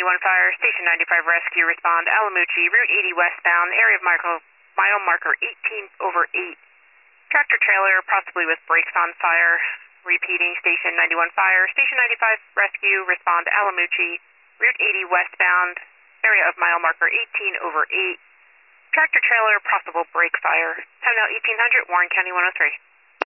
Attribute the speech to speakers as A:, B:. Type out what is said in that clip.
A: 91 fire, Station 95 rescue, respond Alamucci, Route 80 westbound, area of mile marker 18 over 8. Tractor trailer possibly with brakes on fire. Repeating, Station 91 fire, Station 95 rescue, respond Alamucci, Route 80 westbound, area of mile marker 18 over 8. Tractor trailer possible brake fire. Time now 1800, Warren County 103.